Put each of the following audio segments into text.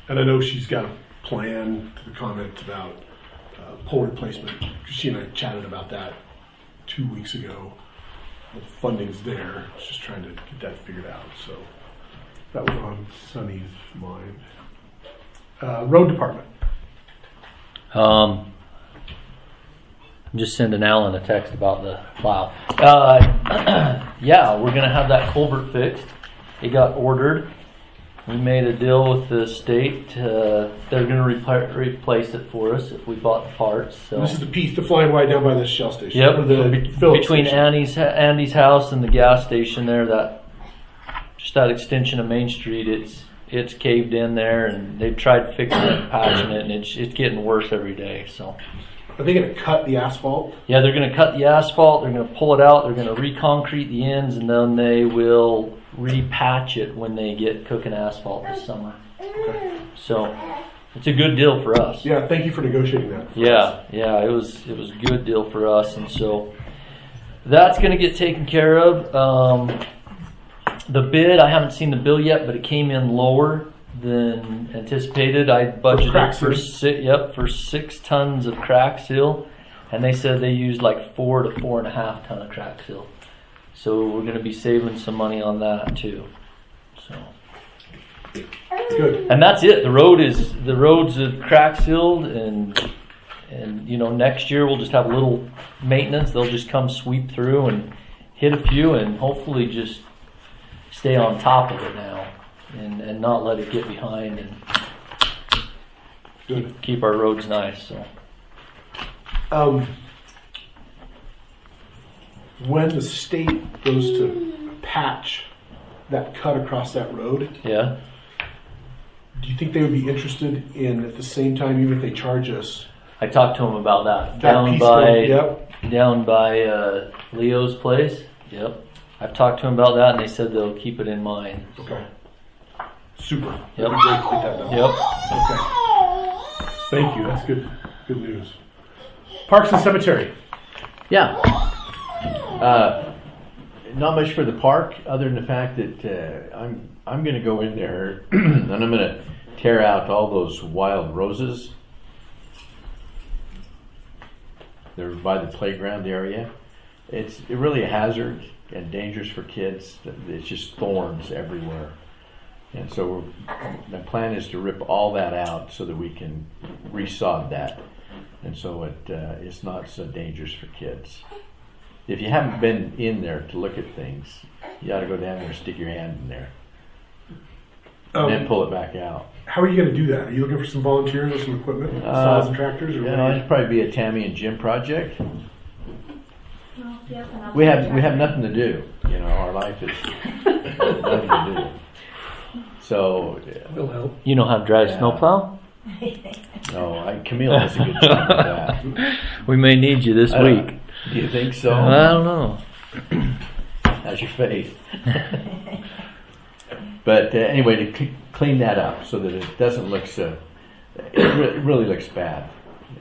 And I know she's got a plan to the comment about pole replacement. She and I chatted about that 2 weeks ago. The funding's there. She's trying to get that figured out. So that was on Sunny's mind. Road department. I'm just sending Alan a text about the plow. Yeah, we're going to have that culvert fixed. It got ordered. We made a deal with the state. They're going to replace it for us if we bought the parts. So. This is the piece, the flying wide down by the Shell station. Yep, between station. Andy's house and the gas station there, that extension of Main Street, it's caved in there, and they've tried fixing it and patching it, and it's getting worse every day. So. Are they going to cut the asphalt? Yeah, they're going to cut the asphalt. They're going to pull it out. They're going to reconcrete the ends, and then they will repatch it when they get cooking asphalt this summer. Okay. So it's a good deal for us. Yeah, thank you for negotiating that. Yeah, it was a good deal for us, and so that's going to get taken care of. The bid, I haven't seen the bill yet, but it came in lower than anticipated. I budgeted for 6 tons of crack seal, and they said they used like 4 to 4.5 ton of crack seal. So we're going to be saving some money on that too. So good. And that's it. The roads have crack sealed, and next year we'll just have a little maintenance. They'll just come sweep through and hit a few, and hopefully just stay on top of it now. And not let it get behind, and good. Keep our roads nice. So, when the state goes to patch that cut across that road, yeah, do you think they would be interested in at the same time, even if they charge us? I talked to them about that down by Leo's place. Yep, I've talked to them about that, and they said they'll keep it in mind. So. Okay. Super. Yep. That'd be great to get that done. Yep. Okay. Thank you. That's good. Good news. Parks and Cemetery. Yeah. Not much for the park, other than the fact that I'm going to go in there and I'm going to tear out all those wild roses. They're by the playground area. It's really a hazard and dangerous for kids. It's just thorns everywhere. And so the plan is to rip all that out so that we can resod that. And so it's not so dangerous for kids. If you haven't been in there to look at things, you ought to go down there and stick your hand in there. And then pull it back out. How are you going to do that? Are you looking for some volunteers or some equipment, saws and tractors? Or it'll probably be a Tammy and Jim project. We have nothing to do. Our life is nothing to do. So will help. You know how to drive snowplow? No, Camille does a good job with that. We may need you this week. Do you think so? I don't know. How's your faith? But anyway, to clean that up so that it doesn't look so. It really looks bad.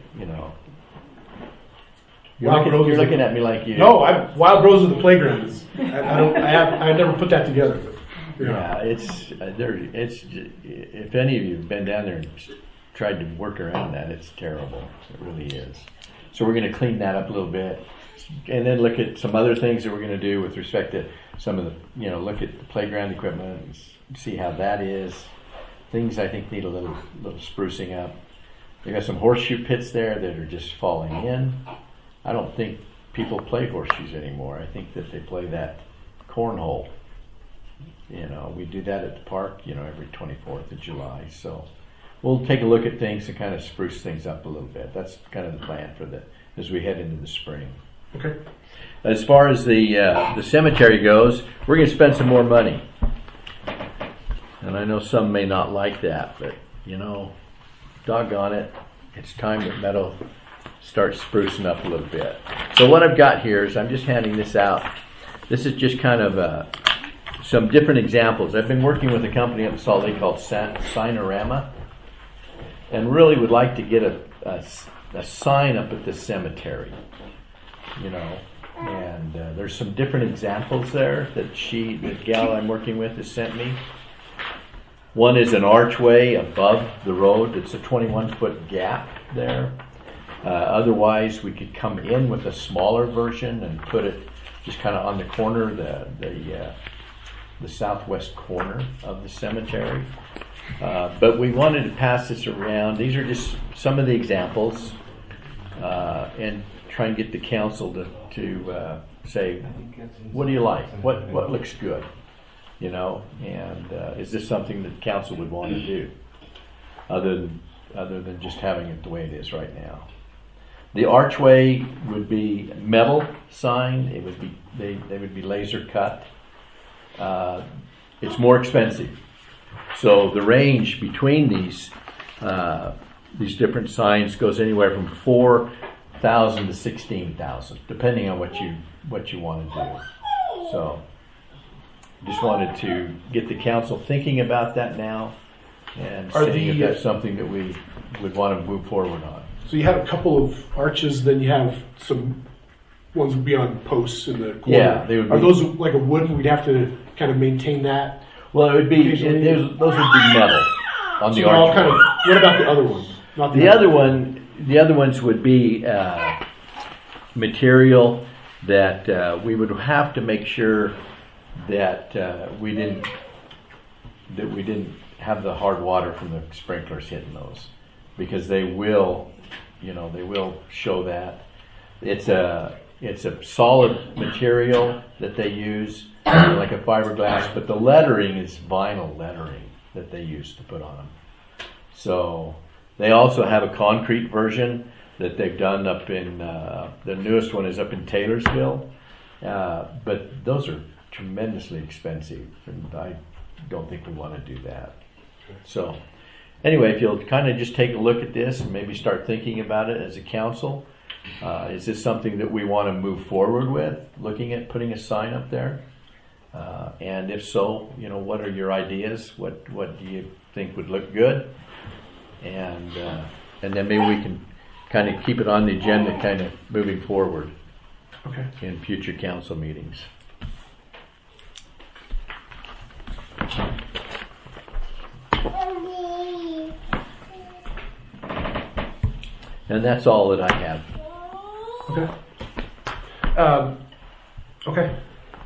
You're looking at me like you. No, Wild Rose of the Playground is. I never put that together. But, yeah, it's if any of you have been down there and tried to work around that, it's terrible. It really is. So we're going to clean that up a little bit, and then look at some other things that we're going to do with respect to some of the, look at the playground equipment and see how that is. Things I think need a little sprucing up. They got some horseshoe pits there that are just falling in. I don't think people play horseshoes anymore. I think that they play that cornhole. We do that at the park, every 24th of July. So we'll take a look at things and kind of spruce things up a little bit. That's kind of the plan as we head into the spring. Okay. As far as the cemetery goes, we're going to spend some more money. And I know some may not like that, but, doggone it, it's time that Meadow starts sprucing up a little bit. So what I've got here is I'm just handing this out. This is just kind of some different examples. I've been working with a company up in Salt Lake called Signorama, and really would like to get a sign up at the cemetery, and there's some different examples there that the gal I'm working with has sent me. One is an archway above the road. It's a 21-foot gap there. Otherwise, we could come in with a smaller version and put it just kind of on the corner, the southwest corner of the cemetery. But we wanted to pass this around. These are just some of the examples, and try and get the council to say, what do you like? What looks good? You know, and is this something that council would want to do, other than just having it the way it is right now? The archway would be metal sign. It would be they would be laser cut. It's more expensive. So the range between these different signs goes anywhere from $4,000 to $16,000, depending on what you want to do. So just wanted to get the council thinking about that now, and seeing if that's something that we would want to move forward on. So you have a couple of arches, then you have some ones would be on posts in the corner. Yeah, they would. Are those like a wooden? We'd have to kind of maintain that. Well, it would be those would be metal on the arch. What about the other ones? Not The other ones would be material that we would have to make sure that we didn't have the hard water from the sprinklers hitting those, because they will show that. It's a solid material that they use, like a fiberglass, but the lettering is vinyl lettering that they use to put on them. So they also have a concrete version that they've done up in, the newest one is up in Taylorsville, but those are tremendously expensive, and I don't think we want to do that. So anyway, if you'll kind of just take a look at this and maybe start thinking about it as a council, is this something that we want to move forward with, looking at putting a sign up there? And if so, what are your ideas? What do you think would look good? And then maybe we can kind of keep it on the agenda, kind of moving forward in future council meetings. And that's all that I have. Okay.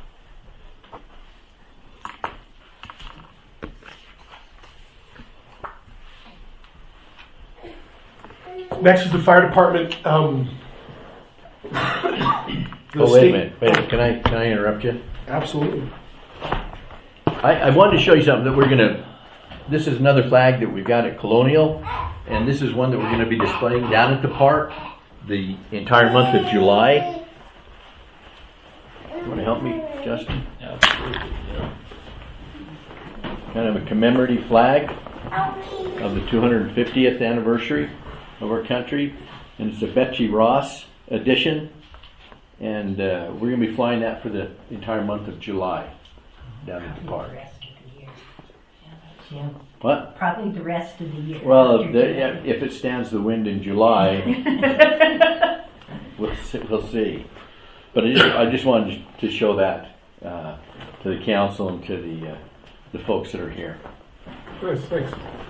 Next is the fire department. Wait a minute. Can I interrupt you? Absolutely. I wanted to show you something that this is another flag that we've got at Colonial, and this is one that we're going to be displaying down at the park the entire month of July. You want to help me, Justin? Absolutely. Yeah. Kind of a commemorative flag of the 250th anniversary of our country, and it's a Betsy Ross edition, and we're going to be flying that for the entire month of July down at the park. Yeah. What? Probably the rest of the year. Well, if it stands the wind in July, we'll see. But I just wanted to show that to the council and to the folks that are here. Nice, thanks.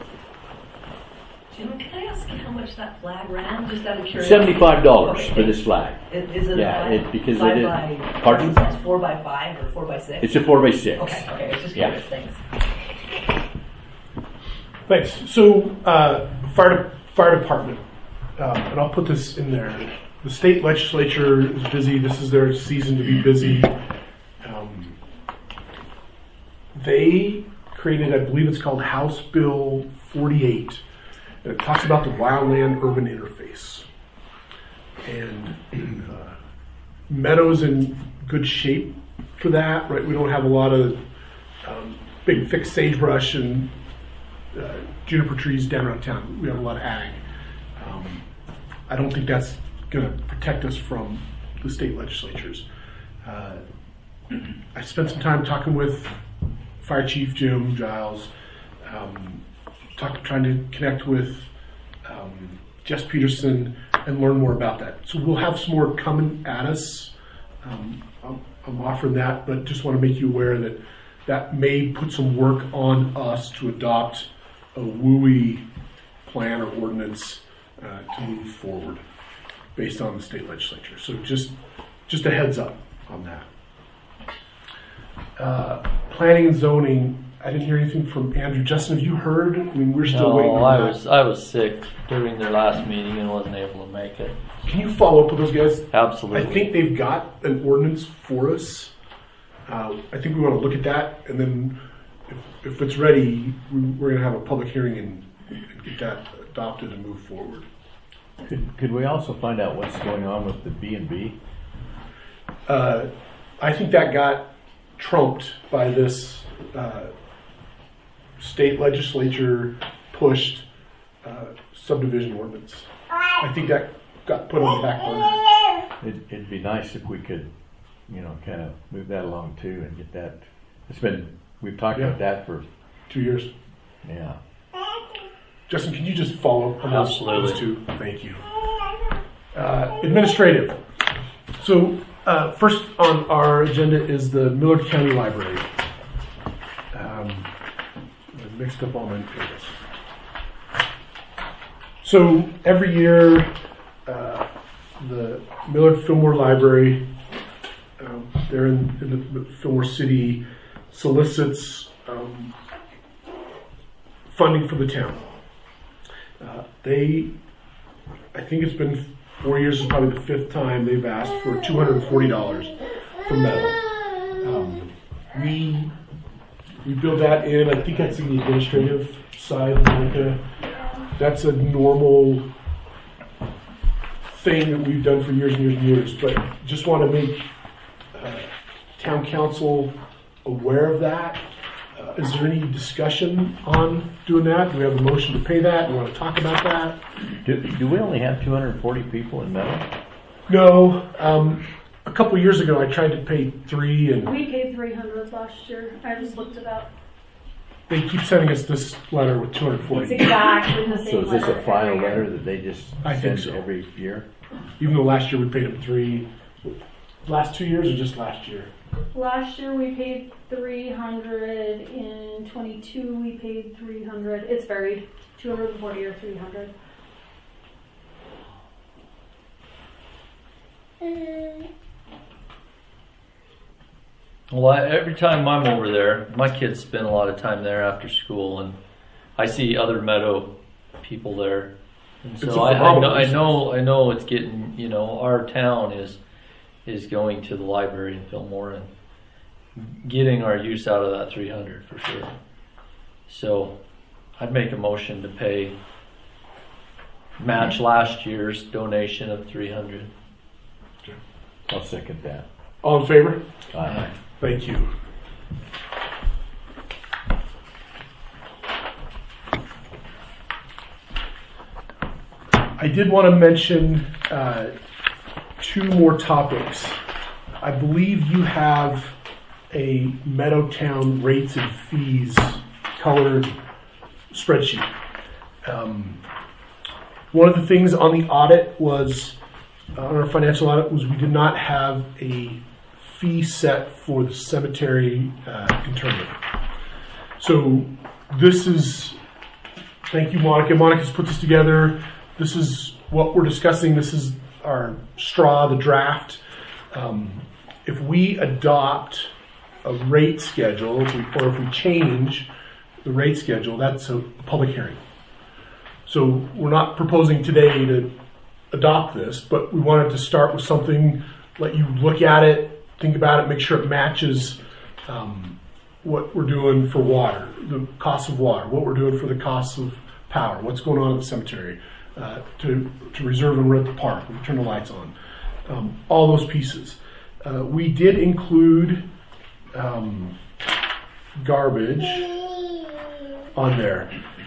Jim, can I ask you how much that flag ran? Just out of curiosity. $75 for this flag. Is it Yeah, a flag? because five it is. by, Pardon? It's 4x5 or 4x6? It's a 4x6. Okay, it's just Yeah. curious, thanks. Thanks. So, fire department, and I'll put this in there. The state legislature is busy. This is their season to be busy. They created, I believe it's called House Bill 48, and it talks about the wildland-urban interface. And Meadows in good shape for that, right? We don't have a lot of big thick sagebrush and juniper trees down around town. We have a lot of ag. I don't think that's going to protect us from the state legislatures. I spent some time talking with Fire Chief Jim Giles, trying to connect with Jess Peterson and learn more about that. So we'll have some more coming at us. I'm offering that, but just want to make you aware that that may put some work on us to adopt a WUI plan or ordinance to move forward based on the state legislature. So just a heads up on that. Planning and zoning, I didn't hear anything from Andrew. Justin, have you heard? I mean, we're still waiting on that. I was sick during their last meeting and wasn't able to make it. Can you follow up with those guys? Absolutely. I think they've got an ordinance for us. I think we want to look at that, and then if it's ready, we're going to have a public hearing and get that adopted and move forward. Could we also find out what's going on with the B&B? I think that got trumped by this state legislature pushed subdivision ordinance. I think that got put on the back burner. It'd be nice if we could, kind of move that along too and get that. We've talked about that for 2 years. Yeah. Justin, can you just follow up on Absolutely. those two? Thank you. Administrative. So first on our agenda is the Millard County Library. I mixed up all my pages. So every year, the Millard Fillmore Library, there in the Fillmore City, solicits funding for the town. I think it's been 4 years, is probably the fifth time they've asked for $240 for metal. We build that in. I think that's in the administrative side, Monica. That's a normal thing that we've done for years and years and years. But just want to make town council aware of that. Is there any discussion on doing that? Do we have a motion to pay that? Do we want to talk about that? Do we only have 240 people in metal? No. A couple years ago, I tried to pay 3, and we paid $300 last year. I just looked it up. they keep sending us this letter with 240. It's exactly the same. So is this letter a final every year. letter that they just I think send so. every year? Even though last year we paid them 3. Last 2 years or just last year? Last year we paid $300. In 22 we paid $300. It's varied, 240 or 300. Well, every time I'm over there, my kids spend a lot of time there after school, and I see other Meadow people there. And It's a so I phenomenal know it's getting, our town is going to the library in Fillmore and getting our use out of that 300 for sure. So I'd make a motion to match last year's donation of 300. I'll second that. All in favor? Aye. Thank you. I did want to mention 2 more topics. I believe you have a Meadowtown rates and fees colored spreadsheet. One of the things on the audit was, on our financial audit, was we did not have a fee set for the cemetery interment. So this is, thank you, Monica. Monica's put this together. This is what we're discussing. This is our straw, the draft. If we adopt a rate schedule, or if we change the rate schedule, that's a public hearing. So we're not proposing today to adopt this, but we wanted to start with something, let you look at it, think about it, make sure it matches what we're doing for water, the cost of water, what we're doing for the cost of power, what's going on at the cemetery, to reserve and rent the park, we turn the lights on, all those pieces. We did include garbage on there.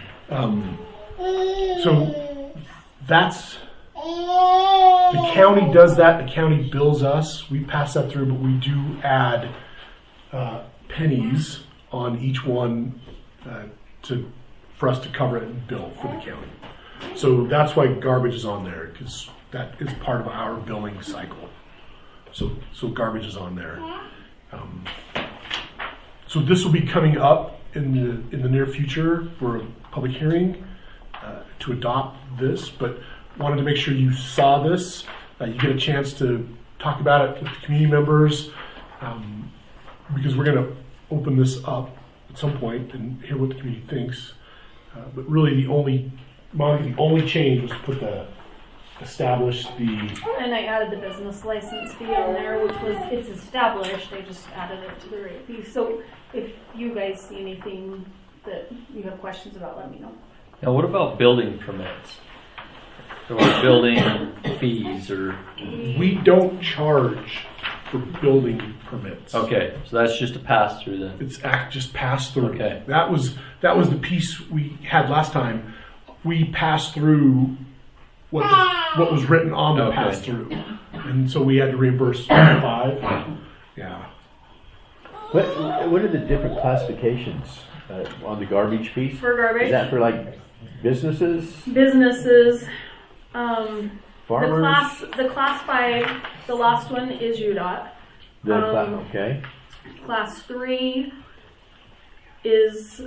So that's, the county does that, the county bills us, we pass that through, but we do add pennies on each one for us to cover it and bill for the county. So that's why garbage is on there, because that is part of our billing cycle. So garbage is on there. So So this will be coming up in the near future for a public hearing to adopt this, but wanted to make sure you saw this. You get a chance to talk about it with the community members, because we're going to open this up at some point and hear what the community thinks. But really, the only change was to put establish the. And I added the business license fee on there, which was, it's established, I just added it to the rate fee. So if you guys see anything that you have questions about, let me know. Now, what about building permits? Or building fees, or We don't charge for building permits. okay, so that's just a pass through then. It's just pass through. Okay. That was the piece we had last time. We passed through what was written on the Okay. pass through, and so we had to reimburse 5. Yeah. What are the different classifications on the garbage piece? For garbage, Is that for like businesses, businesses, farmers? the class 5, the last one is UDOT. Okay. Class 3 is,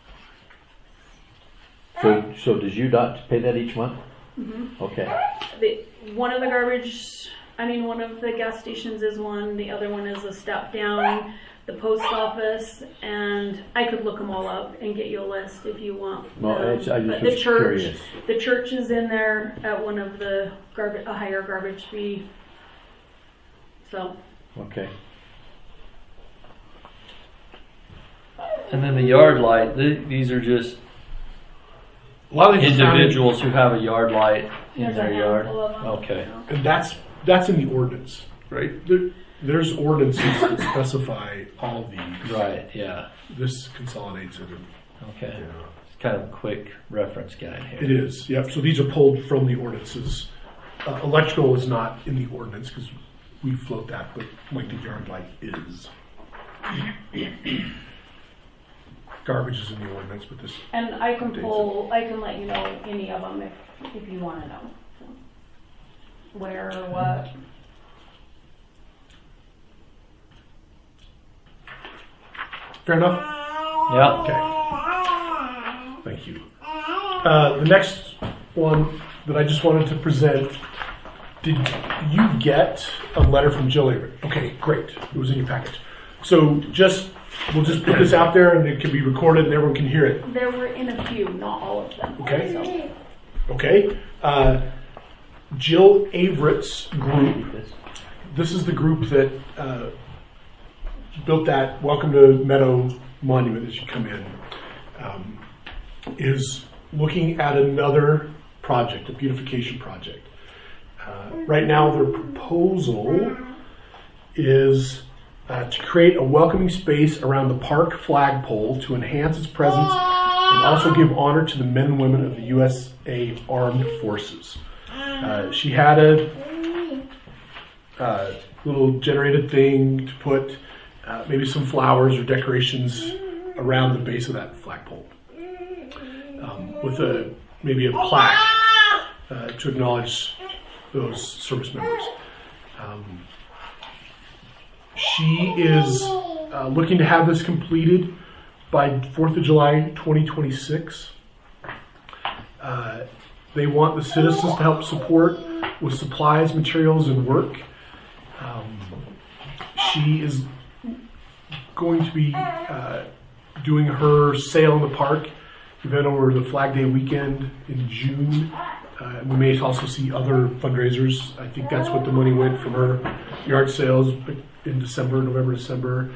So does UDOT pay that each month? Mm-hmm. Okay. one of the gas stations is one, the other one is a step down, the post office, and I could look them all up and get you a list if you want. Well, I just But was curious. the church is in there at one of the a higher garbage fee. So Okay. And then the yard light, these are just A lot of these are individuals who have a yard light in there's their a yard. handful of them. Okay. and that's in the ordinance, right? There's ordinances that specify all of these. Right, yeah. This consolidates it. Okay. It's kind of a quick reference guide here. It is, yep. So these are pulled from the ordinances. Electrical is not in the ordinance because we float that, but like the yard light is. Garbage is in the ordinance, but this. And I can let you know any of them if you want to know. So, where or what. Fair enough? Yeah. Okay. Thank you. The next one that I just wanted to present, did you get a letter from Jill Avery? Okay, great. It was in your package. So we'll just put this out there and it can be recorded and everyone can hear it. There were in a few, not all of them. Okay. So, Okay. Jill Averett's group. This is the group that built that Welcome to Meadow monument as you come in. Is looking at another project, a beautification project. Right now, their proposal is to create a welcoming space around the park flagpole to enhance its presence and also give honor to the men and women of the USA Armed Forces. She had a little generated thing to put maybe some flowers or decorations around the base of that flagpole with maybe a plaque to acknowledge those service members. She is looking to have this completed by 4th of July 2026. They want the citizens to help support with supplies, materials, and work. She is going to be doing her Sail in the Park event over the Flag Day weekend in June. We may also see other fundraisers. I think that's what the money went from her yard sales in November, December.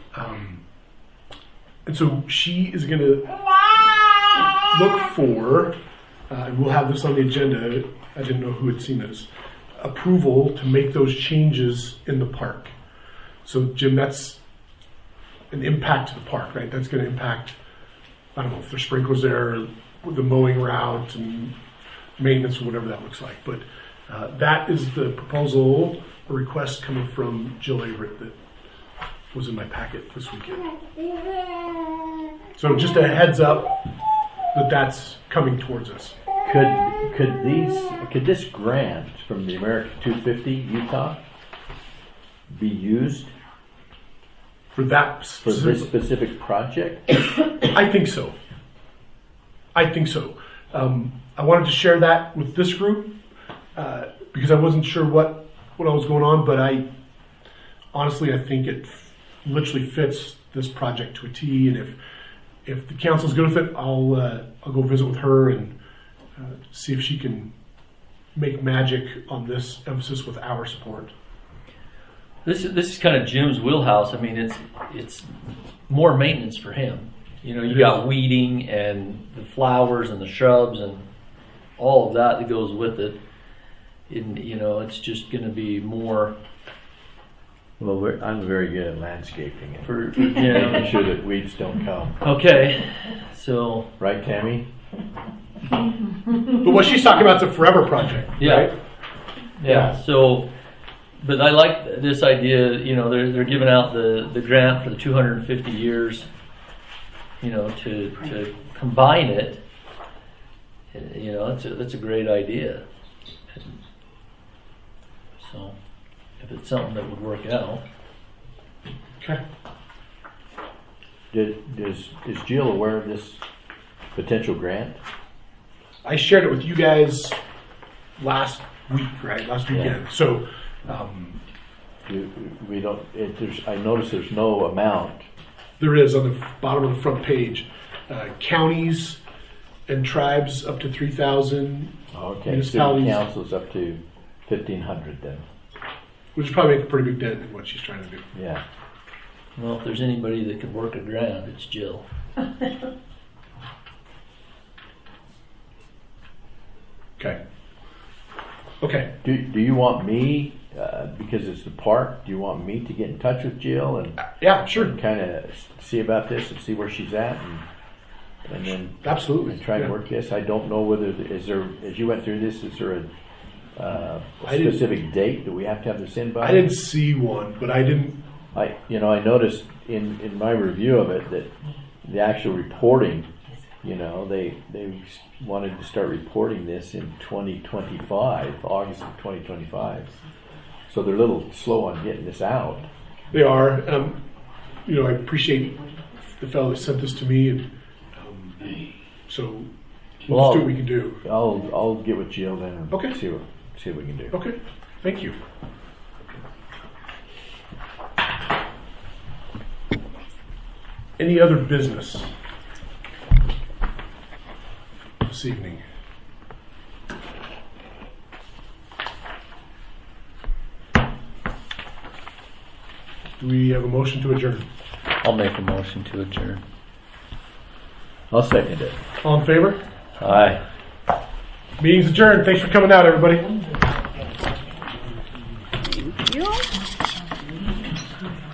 And so she is going to look for, we'll have this on the agenda, I didn't know who had seen this, approval to make those changes in the park. So Jim, that's an impact to the park, right? That's going to impact, I don't know if there's sprinklers there, the mowing route and maintenance or whatever that looks like. But that is the proposal, a request coming from Jill Everett that was in my packet this weekend. So just a heads up that that's coming towards us. Could this grant from the America 250 Utah be used For that for this specific project? I think so. I think so. I wanted to share that with this group because I wasn't sure what was going on, but I think it literally fits this project to a T. And if the council's good with it, I'll go visit with her and see if she can make magic on this emphasis with our support. This is kind of Jim's wheelhouse. I mean, it's more maintenance for him. You know, you got weeding and the flowers and the shrubs and all of that goes with it. And, you know, it's just going to be more. Well, I'm very good at landscaping and For making sure that weeds don't come. Okay, so Right, Tammy? But what she's talking about is a forever project, yeah, right? yeah. So, but I like this idea. You know, they're giving out the grant for the 250 years. You know, to combine it. You know, that's a great idea. So, if it's something that would work out. Okay. Is Jill aware of this potential grant? I shared it with you guys last week, right? Last weekend. Yeah. So, We don't. I notice there's no amount. there is on the bottom of the front page, counties and tribes up to 3,000, Okay, city municipalities, council's up to 1,500 then. which would probably make a pretty big dent in what she's trying to do. Yeah. Well, if there's anybody that could work a grant, it's Jill. Okay. Okay. Do you want me, because it's the park, do you want me to get in touch with Jill and Yeah, sure. kind of see about this and see where she's at and then Absolutely. try Yeah. to work this? I don't know whether, is there, as you went through this, is there a I didn't- specific date that we have to have this in by? I didn't see one, but I didn't. I noticed in my review of it that the actual reporting, you know, they wanted to start reporting this in 2025, August of 2025. So they're a little slow on getting this out. They are. You know, I appreciate the fellow that sent this to me, and so we'll just do what we can do. I'll get with Jill then and Okay. see what we can do. Okay. Thank you. Any other business this evening? Do we have a motion to adjourn? I'll make a motion to adjourn. I'll second it. All in favor? Aye. Meeting's adjourned. Thanks for coming out, everybody. You?